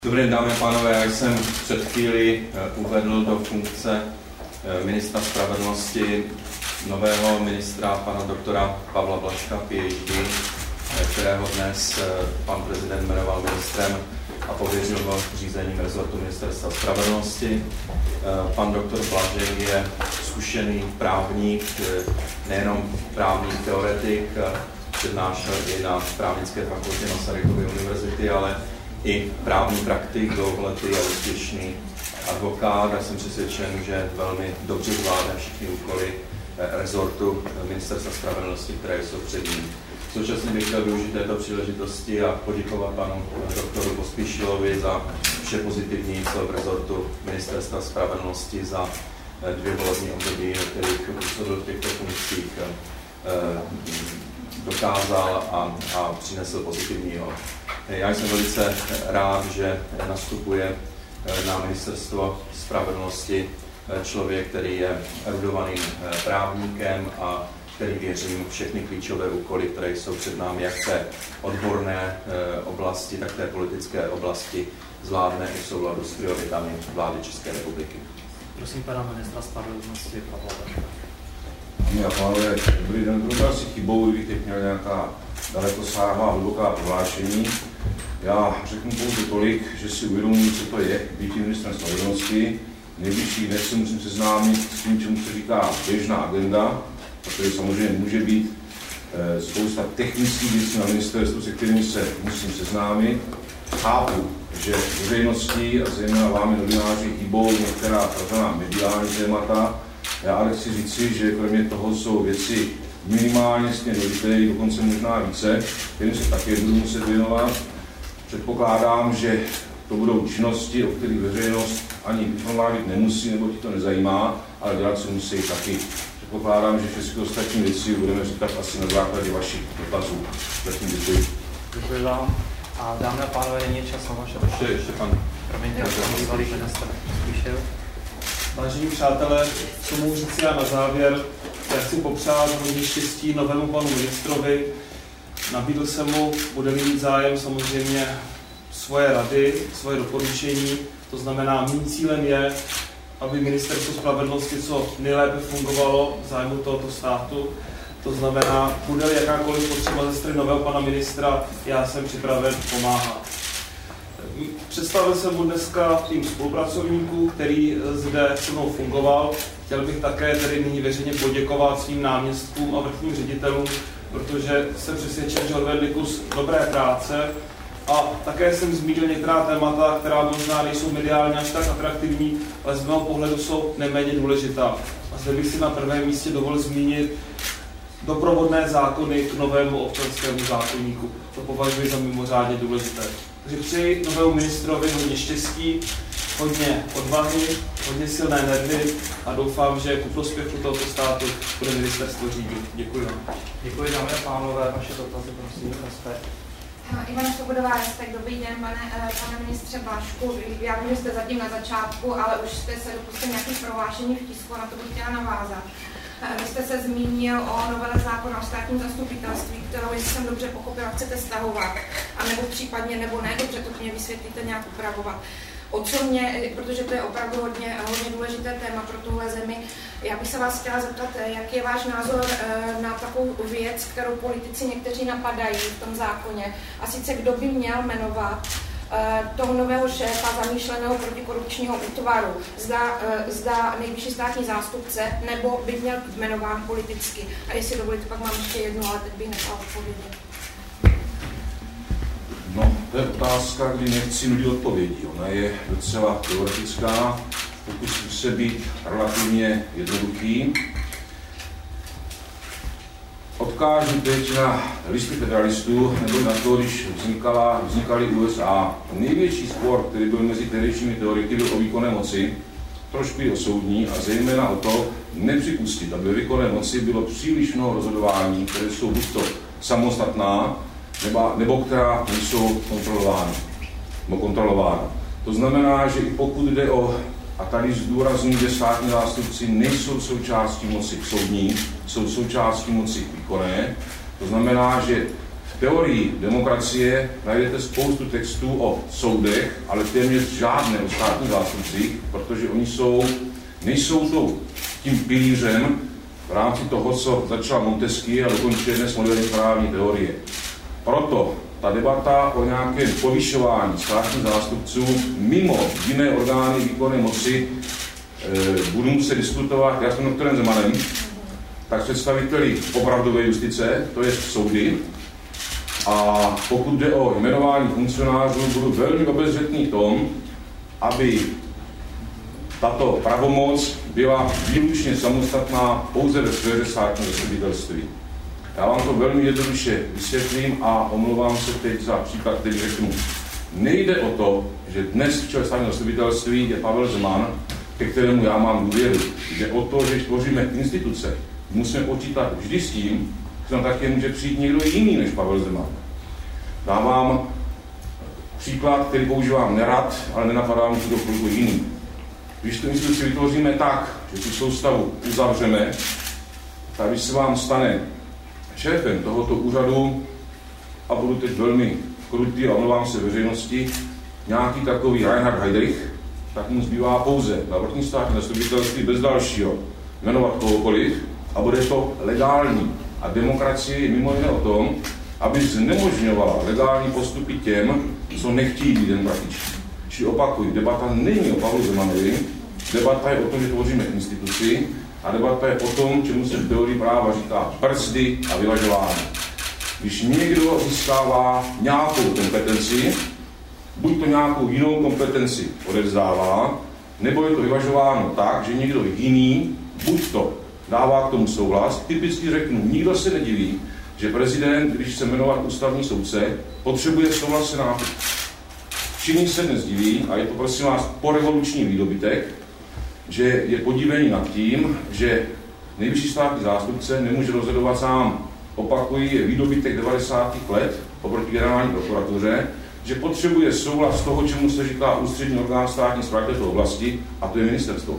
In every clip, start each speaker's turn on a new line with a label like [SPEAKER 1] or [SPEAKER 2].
[SPEAKER 1] Dobrý den, dámy a pánové, já jsem před chvíli uvedl do funkce ministra spravedlnosti nového ministra, pana doktora Pavla Blažka, PhD, kterého dnes pan prezident jmenoval ministrem a pověřil ho řízením rezortu ministerstva spravedlnosti. Pan doktor Blažek je zkušený právník, nejenom právní teoretik, přednášel i na právnické fakultě Masarykovy univerzity, ale i právní praktik, dlouholetý a úspěšný advokát. Já jsem přesvědčen, že velmi dobře zvládne všechny úkoly rezortu ministerstva spravedlnosti, které jsou před ním. Současně bych chtěl využít této příležitosti a poděkovat panu doktoru Pospíšilovi za vše pozitivní, co v rezortu ministerstva spravedlnosti za 2 volební období, kterých působil v těchto funkcích, dokázal a přinesl pozitivního. Já jsem velice rád, že nastupuje na ministerstvo spravedlnosti člověk, který je erudovaným právníkem a který, věřím, všechny klíčové úkoly, které jsou před námi, jak v té odborné oblasti, tak v té politické oblasti, zvládne i v souladu s prioritami vlády České republiky.
[SPEAKER 2] Prosím pana ministra spravedlnosti Pavla Blažka.
[SPEAKER 3] Dámy a pánové, dobrý den. Bylo to asi chybou, kdybych teď měl nějaká dalekosáhlá hluboká prohlášení. Já řeknu pouze tolik, že si uvědomuji, co to je být ministrem spravedlnosti. Nejbližší dnes se musím seznámit s tím, čemu se říká běžná agenda, protože samozřejmě může být spousta technických věcí na ministerstvu, se kterými se musím seznámit. Chápu, že veřejnosti a zejména vámi novináři chybou některá takzvaná mediální témata. Já ale chci říci, že kromě toho jsou věci minimálně stejně důležité, dokonce možná více, kterým se také budu muset věnovat. Předpokládám, že to budou činnosti, o kterých veřejnost ani informovat nemusí, nebo ti to nezajímá, ale dělat se musí taky. Předpokládám, že všechny ostatní věci budeme říkat asi na základě vašich dotazů. Zatím děkuji.
[SPEAKER 2] Děkuji vám. A dámy a pánové, není čas na vaše
[SPEAKER 1] Ještě pan.
[SPEAKER 2] Promiňte, bývalý ministr Pospíšil.
[SPEAKER 4] Vážení přátelé, co mohu říct já na závěr, já chci popřát hodně štěstí novému panu ministrovi. Nabídl jsem mu, bude-li mít zájem, samozřejmě svoje rady, svoje doporučení. To znamená, mým cílem je, aby ministerstvo spravedlnosti co nejlépe fungovalo v zájmu tohoto státu. To znamená, bude-li jakákoliv potřeba ze strany nového pana ministra, já jsem připraven pomáhat. Představil jsem mu dneska tým spolupracovníků, který zde se mnou fungoval. Chtěl bych také tedy nyní veřejně poděkovat svým náměstkům a vrchním ředitelům, protože jsem přesvědčen, že odvedli kus dobré práce. A také jsem zmínil některá témata, která možná nejsou mediálně až tak atraktivní, ale z mého pohledu jsou neméně důležitá. A zde bych si na prvém místě dovolil zmínit doprovodné zákony k novému občanskému zákoníku. To považuji za mimořádně důležité. Takže přeji novému ministrovi hodně štěstí, hodně odvahy, hodně silné nervy a doufám, že ku prospěchu tohoto státu bude ministerstvo řídit. Děkuji vám.
[SPEAKER 2] Děkuji, dámy a pánové, vaše dotazy, prosím, respekt.
[SPEAKER 5] Ivana Svobodová, respekt, dobrý den, pane ministře Blažku. Já vím, že jste zatím na začátku, ale už jste se dopustil nějakých prohlášení v tisku a na to bych chtěla navázat. Vy jste se zmínil o novele zákona o státním zastupitelství, kterou, jestli jsem dobře pochopila, chcete stahovat, anebo případně, nebo ne, dobře, to mě vysvětlíte nějak upravovat. O co mě, protože to je opravdu hodně důležité téma pro tuhle zemi, já bych se vás chtěla zeptat, jaký je váš názor na takovou věc, kterou politici někteří napadají v tom zákoně, a sice kdo by měl jmenovat toho nového šéfa zamýšleného protikorupčního útvaru, zda nejvyšší státní zástupce, nebo by měl být jmenován politicky. A jestli dovolíte, pak mám ještě jednu, ale teď bych nechala odpovědět.
[SPEAKER 3] No, to je otázka, kdy nechci nudit odpovědí. Ona je docela teoretická, pokusím se být relativně jednoduchý. Odkážu teď na listy federalistů, nebo na to, když vznikaly USA. Největší spor, který byl mezi tehdejšími teoriky, byl o výkonné moci, trošku i o soudní, a zejména o to nepřipustit, aby ve výkonné moci bylo příliš mnoho rozhodování, které jsou buď to samostatná, nebo která nejsou kontrolována. To znamená, že i pokud jde o, a tady zdůrazňuji, že státní zástupci nejsou součástí moci soudní, jsou součástí moci výkonné, to znamená, že teorii demokracie najdete spoustu textů o soudech, ale téměř žádné o státních zástupcích, protože oni nejsou tím pilířem v rámci toho, co začala Montesquieu a dokončuje dnes moderní právní teorie. Proto ta debata o nějakém povyšování státních zástupců mimo jiné orgány výkonné moci budu muset diskutovat jak s doktorem Zemanem, tak představiteli opravdové justice, to je soudy. A pokud jde o jmenování funkcionářů, budu velmi obezřetný v tom, aby tato pravomoc byla výlučně samostatná pouze ve sféře státního zastupitelství. Já vám to velmi jednoduše vysvětlím a omlouvám se teď za příklad, který řeknu. Nejde o to, že dnes v čele státního zastupitelství je Pavel Zeman, ke kterému já mám důvěru. Jde o to, že když tvoříme instituce, musíme počítat vždy s tím, že tam také může přijít někdo jiný než Pavel Zeman. Dávám příklad, který používám nerad, ale nenapadá mi to chvilku jiný. Když tu instituci vytvoříme tak, že tu soustavu uzavřeme, tak když se vám stane šéfem tohoto úřadu, a budu teď velmi krutý a omlouvám se veřejnosti, nějaký takový Reinhard Heydrich, tak mu zbývá pouze na vrchní státní zastupitelství bez dalšího jmenovat kohokoliv a bude to legální. A demokracie je mimo jiné o tom, aby znemožňovala legální postupy těm, co nechtějí být demokratičtí. Či opakuju, debata není o Pavlu Zemanovi, debata je o tom, že tvoříme instituci a debata je o tom, čemu se v teorii práva říká brzdy a vyvažování. Když někdo získává nějakou kompetenci, buď to nějakou jinou kompetenci odevzdává, nebo je to vyvažováno tak, že někdo jiný buď to dává k tomu souhlas. Typicky řeknu, nikdo se nediví, že prezident, když chce jmenovat ústavní soudce, potřebuje souhlas Senátu. Všichni se dnes diví, a je to prosím vás porevoluční výdobytek, že je podivení nad tím, že nejvyšší státní zástupce nemůže rozhodovat sám. Opakují, je výdobytek 90. let oproti generální prokuratuře, že potřebuje souhlas toho, čemu se říká ústřední orgán státní správy této oblasti, a to je ministerstvo.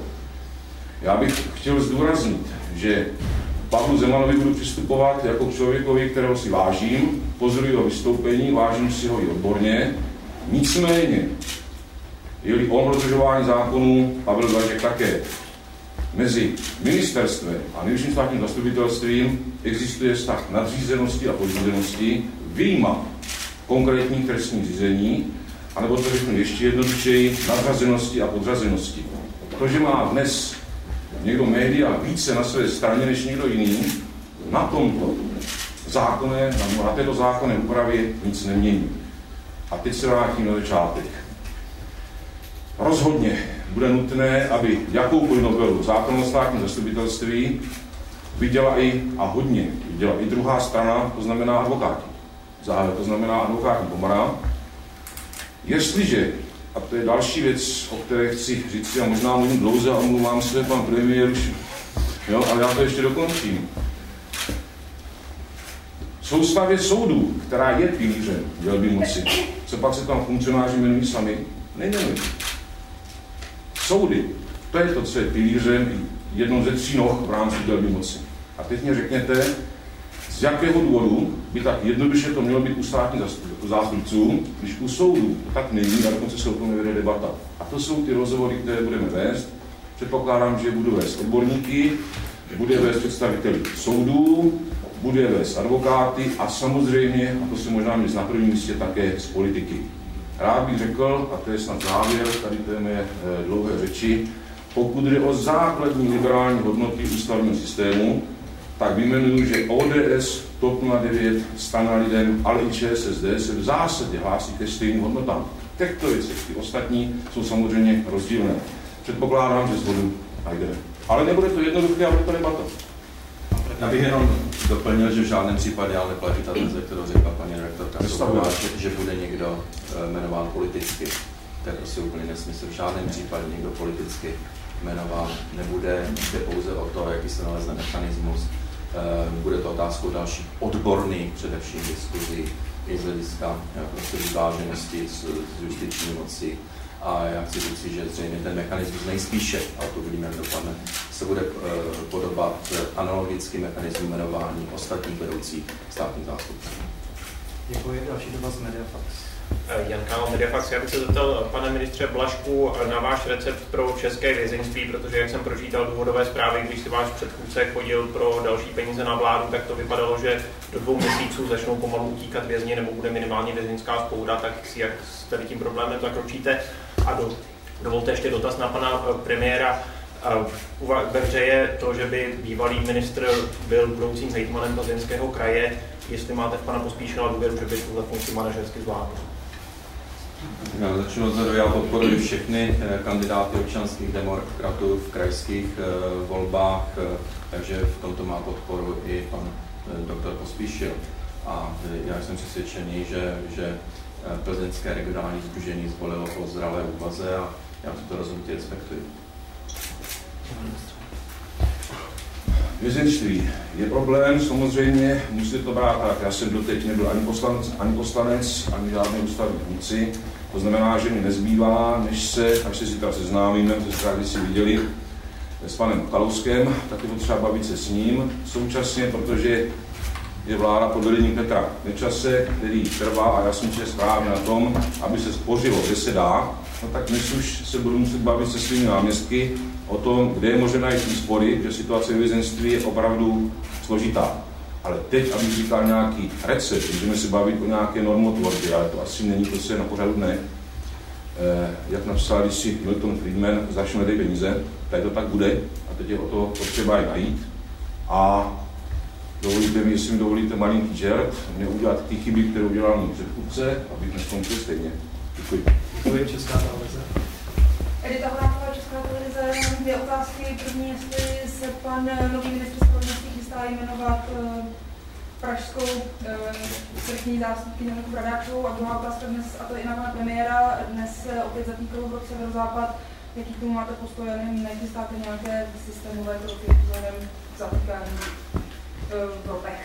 [SPEAKER 3] Já bych chtěl zdůraznit, že Pavlu Zemanovi budu přistupovat jako k člověkovi, kterého si vážím, pozoruji jeho vystoupení, vážím si ho i odborně. Nicméně, je-li on dodržování zákonů, Pavel Blažek také. Mezi ministerstvem a nejvyšším státním zastupitelstvím existuje vztah nadřízenosti a podřízenosti, vyjma konkrétních trestních řízení, anebo to řeknu ještě jednodušeji, nadřazenosti a podřazenosti. To, že má dnes někdo média více na své straně než někdo jiný, na tomto zákoně, na této zákonné úpravě nic nemění. A teď se vrátím na začátek. Rozhodně bude nutné, aby jakoukoliv novelu zákona o státním zastupitelství viděla a hodně viděla i druhá strana, to znamená advokáti. To znamená advokátní komora. Jestliže, a to je další věc, o které chci říct, a možná mluvím dlouze a omlouvám se, pan premiér už, jo, ale já to ještě dokončím. V soustavě soudů, která je pilířem dělby moci, co pak se tam funkcionáři jmenují sami, nejmenují. Soudy, to je to, co je pilířem jednou ze 3 noh v rámci dělby moci. A teď mě řekněte, z jakého důvodu by tak jednoduše to mělo být u státních zástupců, když u soudů to tak není a dokonce se o tom nevede debata. A to jsou ty rozhovory, které budeme vést. Předpokládám, že budu vést odborníky, bude vést představiteli soudů, bude vést advokáty a samozřejmě, a to se možná měl na prvním místě, také z politiky. Rád bych řekl, a to je snad závěr tady té mé dlouhé řeči, pokud jde o základní liberální hodnoty ústavního systému, tak vyjmenuju, že ODS, TOP 09, Strana lidem, ale i ČSSD se v zásadě hlásí ke stejným hodnotám. Těchto věcech, ty ostatní jsou samozřejmě rozdílné. Předpokládám, že shodu najdeme. Ale nebude to jednoduché a bude to debata.
[SPEAKER 1] Já bych jenom doplnil, že v žádném případě ale platí ta teze, kterou řekla paní rektorka, že bude někdo jmenován politicky. To je prostě úplně nesmysl. V žádném případě někdo politicky jmenován nebude. Jde pouze o to, jaký se nalezne mechanismus. Bude to otázkou dalších odborných především diskuzí i z hlediska prostě vyváženosti z justiční moci. A já chci říct, že zřejmě ten mechanismus nejspíše, a to vidíme, jak dopadne, se bude podobat analogický mechanismus jmenování ostatních vedoucích státních zástupců.
[SPEAKER 2] Děkuji. Další dotaz Mediafax.
[SPEAKER 6] Jan Kál, Mediafax. Já bych se zeptal, pane ministře Blažku, na váš recept pro české vězeňství, protože jak jsem pročítal důvodové zprávy, když si váš předchůdce chodil pro další peníze na vládu, tak to vypadalo, že do 2 měsíců začnou pomalu utíkat vězni nebo bude minimálně vězeňská spoura, tak jak s tady tím problémem zakročíte? A dovolte ještě dotaz na pana premiéra. Ve hře je to, že by bývalý ministr byl budoucím hejtmanem Plzeňského kraje. Jestli máte v pana Pospíšila důvěru, že by tuhle funkci manažersky zvládl?
[SPEAKER 1] Já začnu odzadu, já podporuji všechny kandidáty občanských demokratů v krajských volbách, takže v tomto má podporu i pan doktor Pospíšil. A já jsem přesvědčený, že Plzeňské regionální sdružení zvolilo po zdravé úvaze a já to rozhodnutí respektuji.
[SPEAKER 3] Vězeňství je problém, samozřejmě musíte to brát tak. Já jsem doteď nebyl ani poslanec, ani žádný ústavní funkci. To znamená, že mi nezbývá, až se zítra seznámíme, když si viděli s panem Kalouskem, tak je potřeba bavit se s ním. Současně, protože je vláda pod vedením Petra Nečase, který trvá, a já jsem správně na tom, aby se spořilo, kde se dá, no tak dnes už se budu muset bavit se svými náměstky o tom, kde je možné najít úspory, že situace v vězenství je opravdu složitá. Ale teď, abych říkal nějaký recept, můžeme se bavit o nějaké normotvorbě, ale to asi není prostě na pořadu dne. Jak napsal si Milton Friedman, začneme ty peníze, tady to tak bude a teď je o to potřeba je najít. A dovolíte mi, jestli mi dovolíte malinký žert, neudělat ty chyby, které udělal můj předchůdce, abych neskončil stejně. Děkuji.
[SPEAKER 2] Děkuji. Česká televize.
[SPEAKER 5] Edita Horáková, Česká televize. 2 otázky. První, jestli se pan nový ministr spravedlnosti chystá jmenovat pražskou srchní zástupkyni Lenku Bradáčovou. A druhá otázka dnes, a to je i na pana premiéra, dnes opět zatýkal Blok Severozápad. Jaký k tomu máte postoj? Nechystáte nějaké systémové kroky vzhledem k zatýkání v Ropech?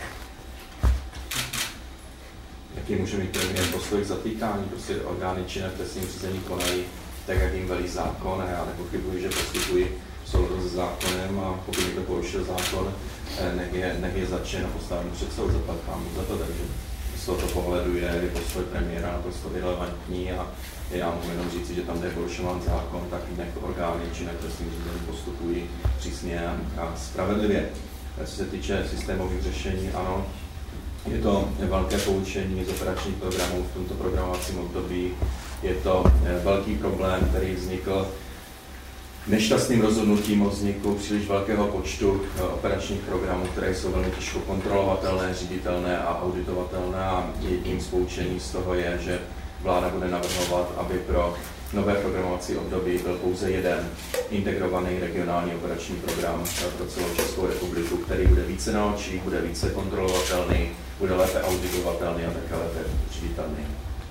[SPEAKER 1] Jaký může mít premiér postoj k zatýkání? Prostě orgány činné v trestním řízení konají tak, jak jim velí zákon, a já nepochybuji, že postupují v souladu se zákonem, a pokud někdo porušil zákon, nech je zatčen a postaven před soud, zaplatkám za to, takže z tohoto pohledu je postoj premiéra naprosto irelevantní a já mohu jenom říct, že tam, kde je porušován zákon, tak nech orgány činné v trestním řízení postupují přísně a spravedlivě. Co se týče systémových řešení, ano, je to velké poučení z operačních programů v tomto programovacím období. Je to velký problém, který vznikl nešťastným rozhodnutím o vzniku příliš velkého počtu operačních programů, které jsou velmi těžko kontrolovatelné, říditelné a auditovatelné. A jedním z poučení z toho je, že vláda bude navrhovat, aby pro nové programovací období byl pouze jeden integrovaný regionální operační program pro celou Českou republiku, který bude více na očích, bude více kontrolovatelný, bude lépe auditovatelný a také lépe říditelný.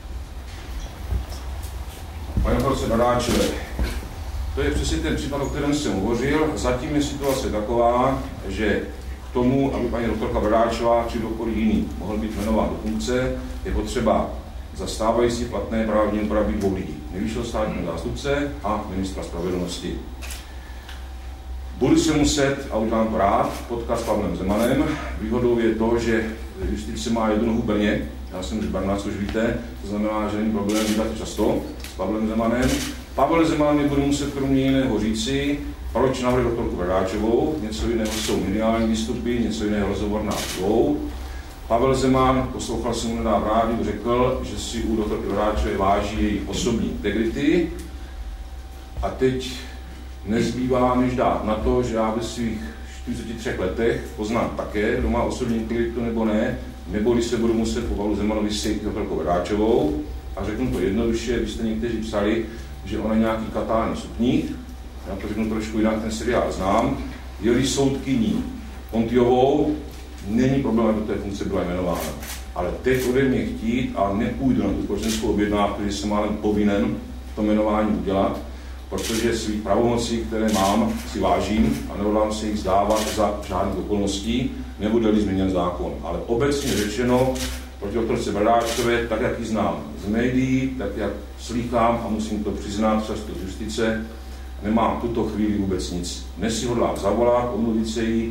[SPEAKER 3] Pane profesor Bradáčové, to je přesně ten případ, o kterém jsem hovořil. Zatím je situace taková, že k tomu, aby paní doktorka Bradáčová či kdokoliv jiný mohl být jmenován do funkce, je potřeba za stávající platné právní úpravy 2 lidí. Nejvyššího státního zástupce a ministra spravedlnosti. Budu se muset, a udělám to rád, potkat s Pavlem Zemanem. Výhodou je to, že justice má jednu nohu v Brně. Já jsem z Brna, což víte, to znamená, že není problém vydat často s Pavlem Zemanem. Pavel Zeman mi bude muset kromě jiného říci, proč navrhl doktorku Bradáčovou, něco jiného jsou mediální výstupy, něco jiného rozhovor na dvou. Pavel Zeman, poslouchal jsem mu nedávno v rádiu, řekl, že si u doktorky Bradáčové váží její osobní integrity. A teď nezbývá než dát na to, že já ve svých 43 letech poznám také, kdo má osobní integritu nebo ne, nebo když se budu muset po Pavlu Zemanovi sejít doktorkou Bradáčovou. A řeknu to jednoduše, když jste někteří psali, že ona je nějaký katální sukník, já to řeknu trošku jinak, ten seriál znám, je-li soudkyní Pontiovou, není problém, aby do té funkce byla jmenována. Ale teď ode mě chtít a nepůjdu na tu společenskou objednávku, že jsem málem povinen to jmenování udělat, protože svých pravomocí, které mám, si vážím a nehodlám se jich zdávat za žádných okolností, nebude-li změněn zákon. Ale obecně řečeno, proti doktorce Bradáčové, tak jak ji znám z médií, tak jak slýchám a musím to přiznat často z justice, nemám v tuto chvíli vůbec nic. Dnes si hodlám zavolat, omluvit se jí,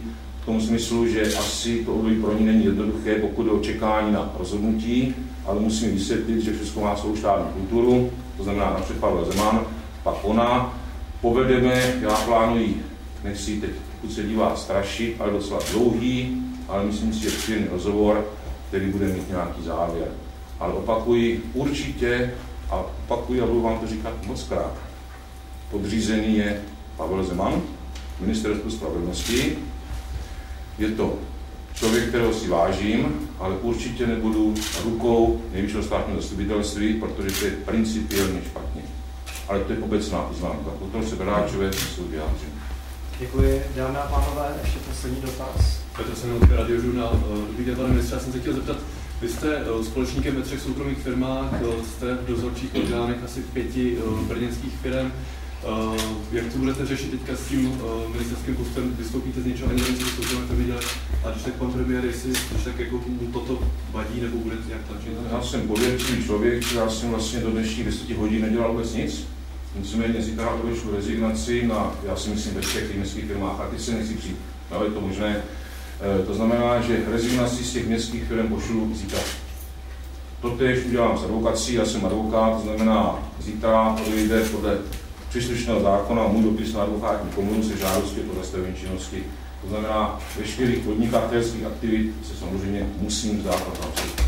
[SPEAKER 3] v tom smyslu, že asi to období pro ní není jednoduché, pokud je očekání na rozhodnutí, ale musím vysvětlit, že všechno má svou štátní kulturu, to znamená napřed Pavel Zeman, pak ona. Povedeme, já plánuji, nechci teď, pokud se dívá, strašit, ale docela dlouhý, ale myslím si, že příjemný rozhovor, který bude mít nějaký závěr. Ale opakuji určitě, a budu vám to říkat mockrát, podřízený je Pavel Zeman, Ministerstvo spravedlnosti. Je to člověk, kterého si vážím, ale určitě nebudu rukou Nejvyššího státního zastupitelství, protože to je principiálně špatně. Ale to je obecná poznámka. Potom se Beráčové se vyjádřím.
[SPEAKER 2] Děkuji. Dámy a pánové, ještě poslední dotaz.
[SPEAKER 7] Petr Semeloučka, Radiožurnál. Dobrý den, pane ministře, já jsem se chtěl zeptat, vy jste společníkem ve 3 soukromých firmách, jste v dozorčích orgánech asi 5 brněnských firm. Jak to budete řešit teďka s tím ministerským postem? Vystoupíte z něčeho, ani nevím, co soukromé firmy dělat? A když tak pan premiér, jestli tak jako mu toto vadí, nebo budete nějak tlačit?
[SPEAKER 3] Já jsem pověrčivý člověk, já jsem vlastně do dnešních 10 hodin nedělal vůbec nic. Nicméně zítra odešlu rezignaci na, já si myslím, ve všech městských firmách, a teď se nechci přijít, ale je to možné. To znamená, že rezignaci z těch městských firm pošlu zítra. Totež udělám s advokací, já jsem advokát, to znamená zítra odejde podle příslušného zákona můj dopis na advokátní komoru se žádostí o zastavení činnosti. To znamená, veškerých podnikatelských aktivit se samozřejmě musím vzdát od napřed.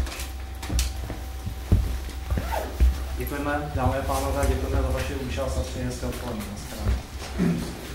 [SPEAKER 2] Děkujeme, dámy a pánové, děkujeme za vaši účast a přeji hezké odpoledne.